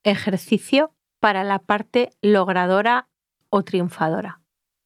Ejercicio para la parte logradora o triunfadora.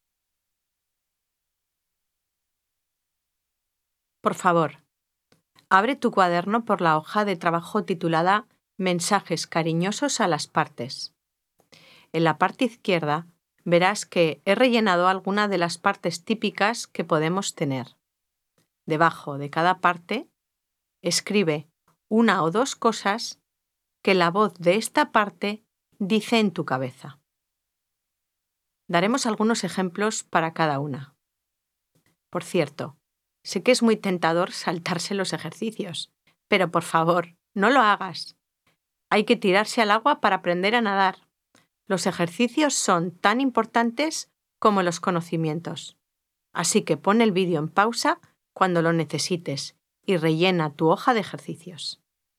Por favor, abre tu cuaderno por la hoja de trabajo titulada Mensajes cariñosos a las partes. En la parte izquierda verás que he rellenado alguna de las partes típicas que podemos tener. Debajo de cada parte, escribe una o dos cosas que la voz de esta parte dice en tu cabeza. Daremos algunos ejemplos para cada una. Por cierto, sé que es muy tentador saltarse los ejercicios, pero por favor, no lo hagas. Hay que tirarse al agua para aprender a nadar. Los ejercicios son tan importantes como los conocimientos. Así que pon el vídeo en pausa cuando lo necesites y rellena tu hoja de ejercicios.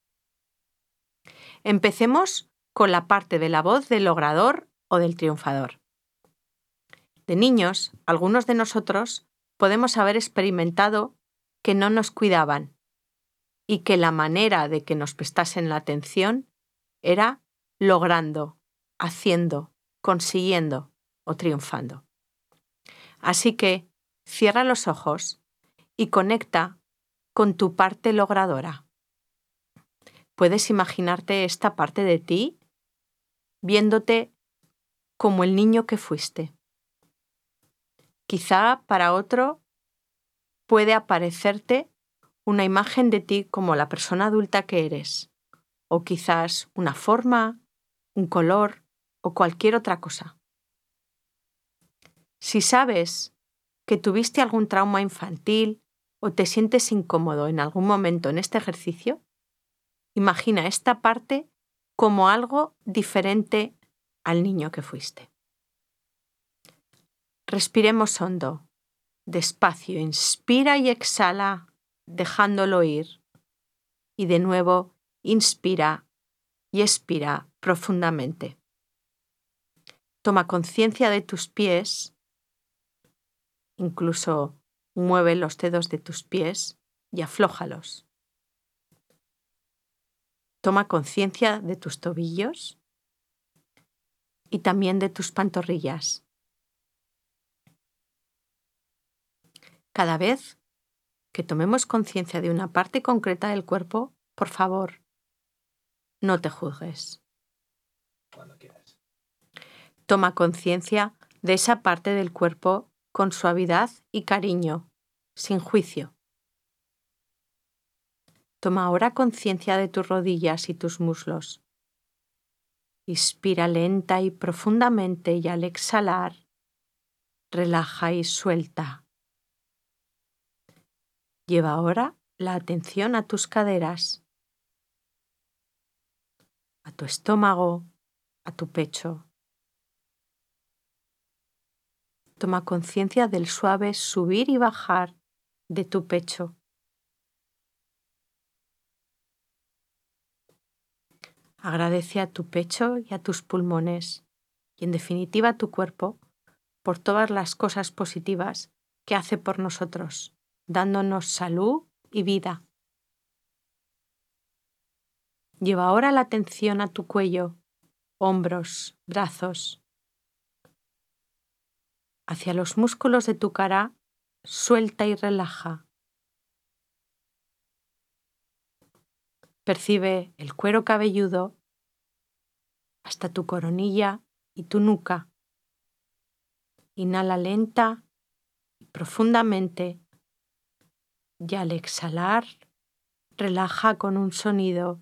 Empecemos con la parte de la voz del logrador o del triunfador. De niños, algunos de nosotros podemos haber experimentado que no nos cuidaban y que la manera de que nos prestasen la atención era logrando, haciendo, consiguiendo o triunfando. Así que cierra los ojos y conecta con tu parte logradora. ¿Puedes imaginarte esta parte de ti viéndote como el niño que fuiste? Quizá para otro puede aparecerte una imagen de ti como la persona adulta que eres, o quizás una forma, un color o cualquier otra cosa. Si sabes que tuviste algún trauma infantil o te sientes incómodo en algún momento en este ejercicio, imagina esta parte como algo diferente al niño que fuiste. Respiremos hondo, despacio, inspira y exhala, dejándolo ir. Y de nuevo, inspira y expira profundamente. Toma conciencia de tus pies, incluso mueve los dedos de tus pies y aflójalos. Toma conciencia de tus tobillos y también de tus pantorrillas. Cada vez que tomemos conciencia de una parte concreta del cuerpo, por favor, no te juzgues. Cuando quieras. Toma conciencia de esa parte del cuerpo con suavidad y cariño, sin juicio. Toma ahora conciencia de tus rodillas y tus muslos. Inspira lenta y profundamente y al exhalar, relaja y suelta. Lleva ahora la atención a tus caderas, a tu estómago, a tu pecho. Toma conciencia del suave subir y bajar de tu pecho. Agradece a tu pecho y a tus pulmones y en definitiva a tu cuerpo por todas las cosas positivas que hace por nosotros, dándonos salud y vida. Lleva ahora la atención a tu cuello, hombros, brazos. Hacia los músculos de tu cara, suelta y relaja. Percibe el cuero cabelludo hasta tu coronilla y tu nuca. Inhala lenta y profundamente y al exhalar, relaja con un sonido.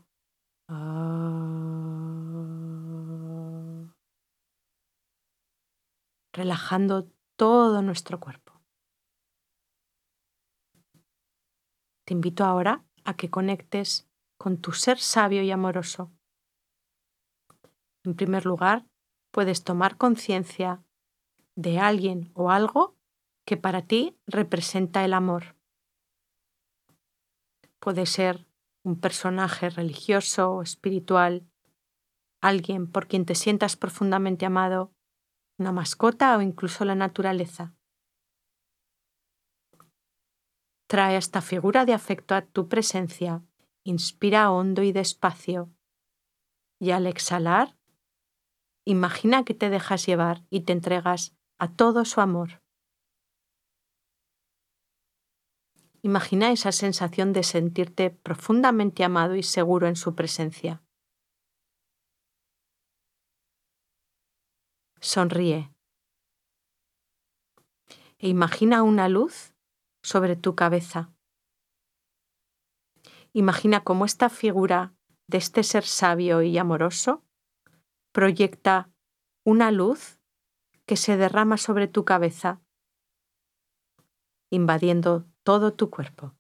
Relajando todo nuestro cuerpo. Te invito ahora a que conectes con tu ser sabio y amoroso. En primer lugar, puedes tomar conciencia de alguien o algo que para ti representa el amor. Puede ser un personaje religioso o espiritual, alguien por quien te sientas profundamente amado, una mascota o incluso la naturaleza. Trae esta figura de afecto a tu presencia. Inspira hondo y despacio. Y al exhalar, imagina que te dejas llevar y te entregas a todo su amor. Imagina esa sensación de sentirte profundamente amado y seguro en su presencia. Sonríe e imagina una luz sobre tu cabeza. Imagina cómo esta figura de este ser sabio y amoroso proyecta una luz que se derrama sobre tu cabeza, invadiendo todo tu cuerpo.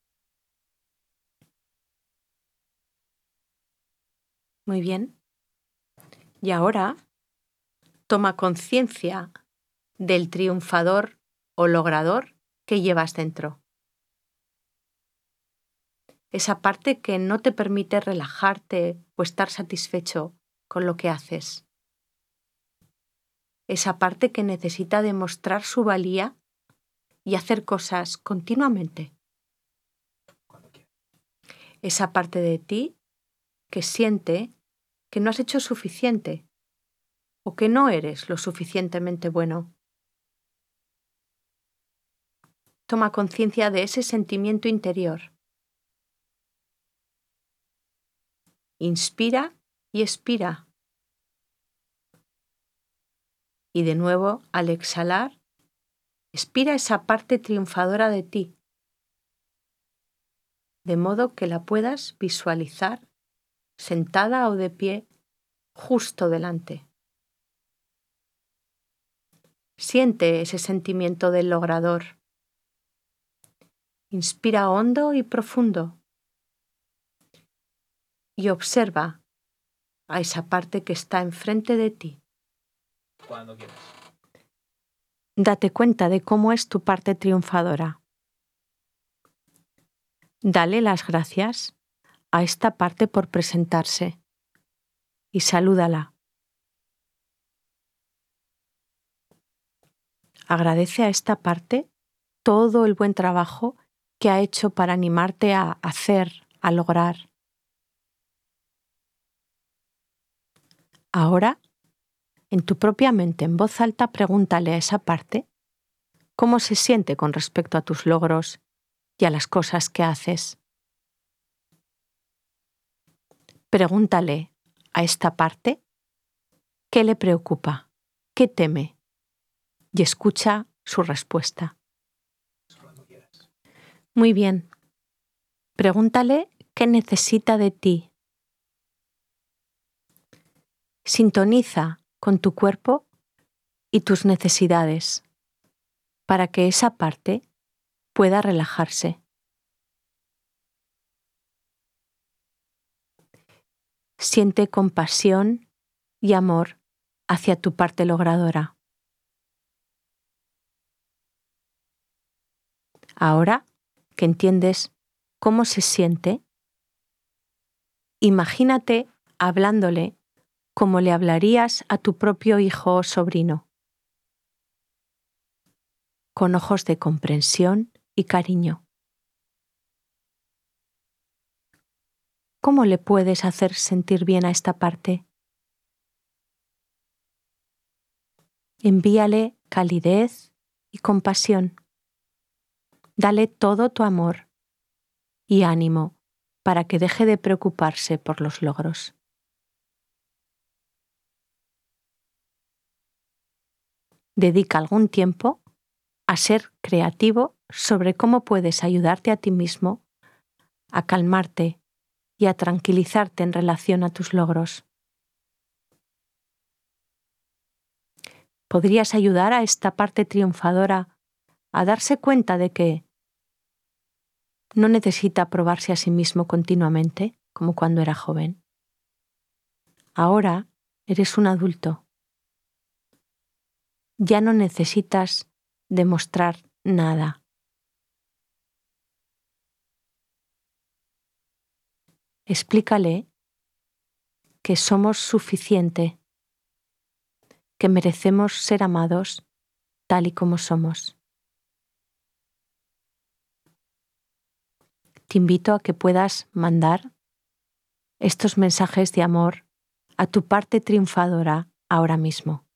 Muy bien. Y ahora toma conciencia del triunfador o logrador que llevas dentro. Esa parte que no te permite relajarte o estar satisfecho con lo que haces. Esa parte que necesita demostrar su valía y hacer cosas continuamente. Esa parte de ti que siente que no has hecho suficiente o que no eres lo suficientemente bueno. Toma conciencia de ese sentimiento interior. Inspira y expira. Y de nuevo, al exhalar, expira esa parte triunfadora de ti, de modo que la puedas visualizar sentada o de pie justo delante. Siente ese sentimiento del logrador. Inspira hondo y profundo y observa a esa parte que está enfrente de ti. Cuando quieras. Date cuenta de cómo es tu parte triunfadora. Dale las gracias a esta parte por presentarse y salúdala. Agradece a esta parte todo el buen trabajo que ha hecho para animarte a hacer, a lograr. Ahora, en tu propia mente, en voz alta, pregúntale a esa parte cómo se siente con respecto a tus logros y a las cosas que haces. Pregúntale a esta parte qué le preocupa, qué teme, y escucha su respuesta. Cuando quieras. Muy bien. Pregúntale qué necesita de ti. Sintoniza con tu cuerpo y tus necesidades para que esa parte pueda relajarse. Siente compasión y amor hacia tu parte logradora. Ahora que entiendes cómo se siente, imagínate hablándole como le hablarías a tu propio hijo o sobrino, con ojos de comprensión y cariño. ¿Cómo le puedes hacer sentir bien a esta parte? Envíale calidez y compasión. Dale todo tu amor y ánimo para que deje de preocuparse por los logros. Dedica algún tiempo a ser creativo sobre cómo puedes ayudarte a ti mismo a calmarte y a tranquilizarte en relación a tus logros. ¿Podrías ayudar a esta parte triunfadora a darse cuenta de que no necesita probarse a sí mismo continuamente, como cuando era joven? Ahora eres un adulto. Ya no necesitas demostrar nada. Explícale que somos suficiente, que merecemos ser amados tal y como somos. Te invito a que puedas mandar estos mensajes de amor a tu parte triunfadora ahora mismo.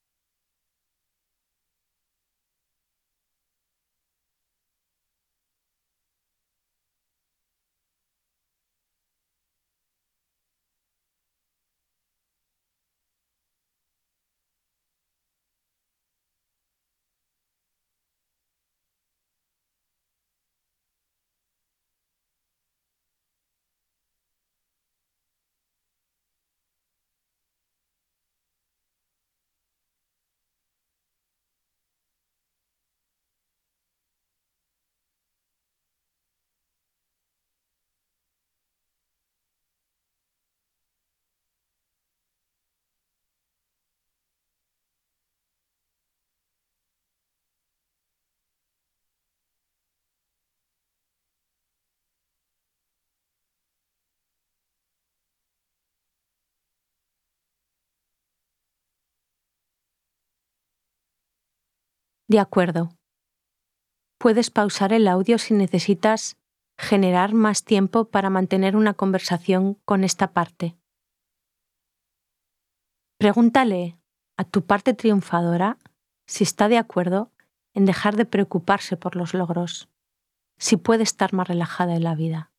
De acuerdo. Puedes pausar el audio si necesitas generar más tiempo para mantener una conversación con esta parte. Pregúntale a tu parte triunfadora si está de acuerdo en dejar de preocuparse por los logros, si puede estar más relajada en la vida.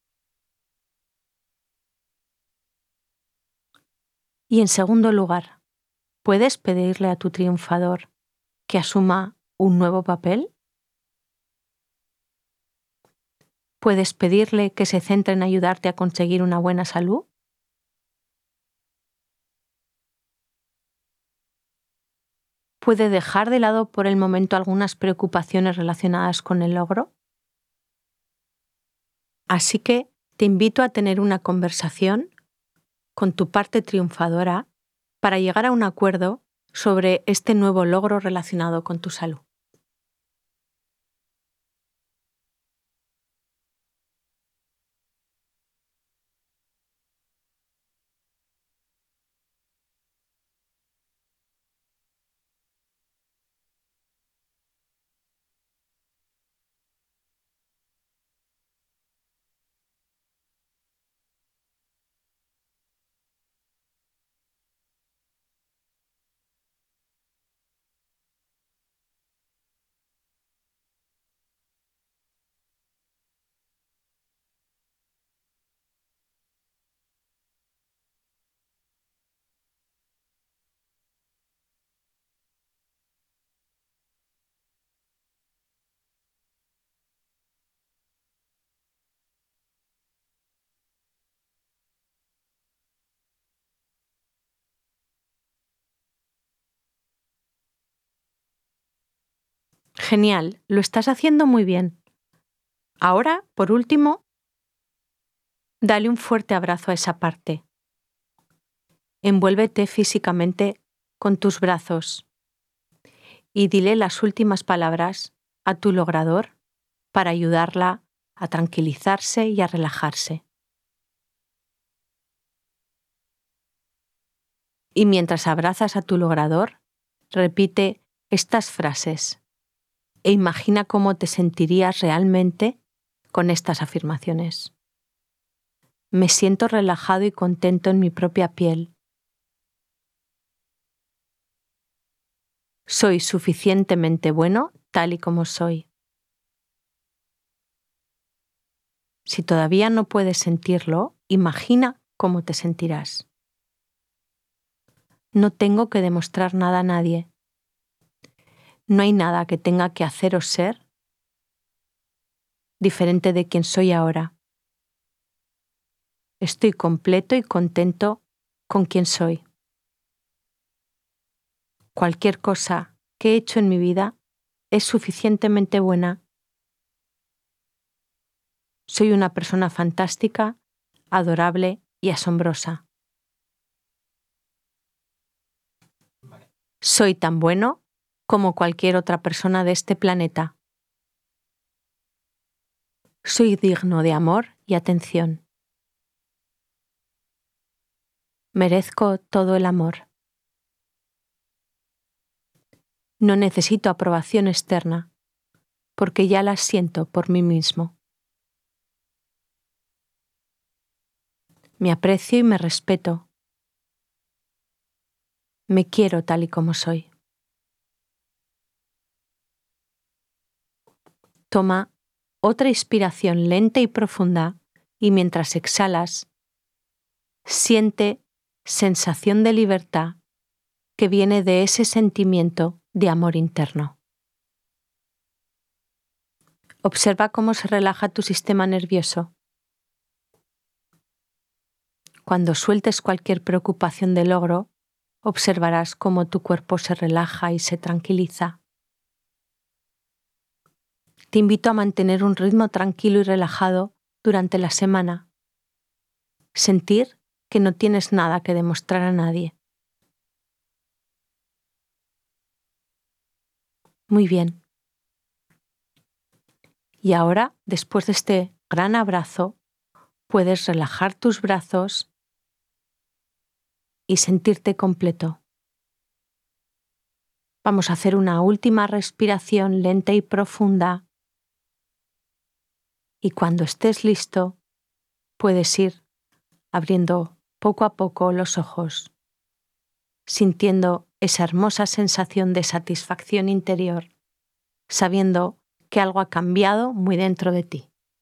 Y en segundo lugar, ¿puedes pedirle a tu triunfador que asuma un nuevo papel? ¿Puedes pedirle que se centre en ayudarte a conseguir una buena salud? ¿Puede dejar de lado por el momento algunas preocupaciones relacionadas con el logro? Así que te invito a tener una conversación con tu parte triunfadora para llegar a un acuerdo sobre este nuevo logro relacionado con tu salud. Genial, lo estás haciendo muy bien. Ahora, por último, dale un fuerte abrazo a esa parte. Envuélvete físicamente con tus brazos y dile las últimas palabras a tu logrador para ayudarla a tranquilizarse y a relajarse. Y mientras abrazas a tu logrador, repite estas frases e imagina cómo te sentirías realmente con estas afirmaciones. Me siento relajado y contento en mi propia piel. Soy suficientemente bueno tal y como soy. Si todavía no puedes sentirlo, imagina cómo te sentirás. No tengo que demostrar nada a nadie. No hay nada que tenga que hacer o ser diferente de quien soy ahora. Estoy completo y contento con quien soy. Cualquier cosa que he hecho en mi vida es suficientemente buena. Soy una persona fantástica, adorable y asombrosa. Vale. Soy tan bueno como cualquier otra persona de este planeta. Soy digno de amor y atención. Merezco todo el amor. No necesito aprobación externa, porque ya la siento por mí mismo. Me aprecio y me respeto, Me quiero tal y como soy. Toma otra inspiración lenta y profunda y mientras exhalas, siente sensación de libertad que viene de ese sentimiento de amor interno. Observa cómo se relaja tu sistema nervioso. Cuando sueltes cualquier preocupación de logro, observarás cómo tu cuerpo se relaja y se tranquiliza. Te invito a mantener un ritmo tranquilo y relajado durante la semana. Sentir que no tienes nada que demostrar a nadie. Muy bien. Y ahora, después de este gran abrazo, puedes relajar tus brazos y sentirte completo. Vamos a hacer una última respiración lenta y profunda. Y cuando estés listo, puedes ir abriendo poco a poco los ojos, sintiendo esa hermosa sensación de satisfacción interior, sabiendo que algo ha cambiado muy dentro de ti.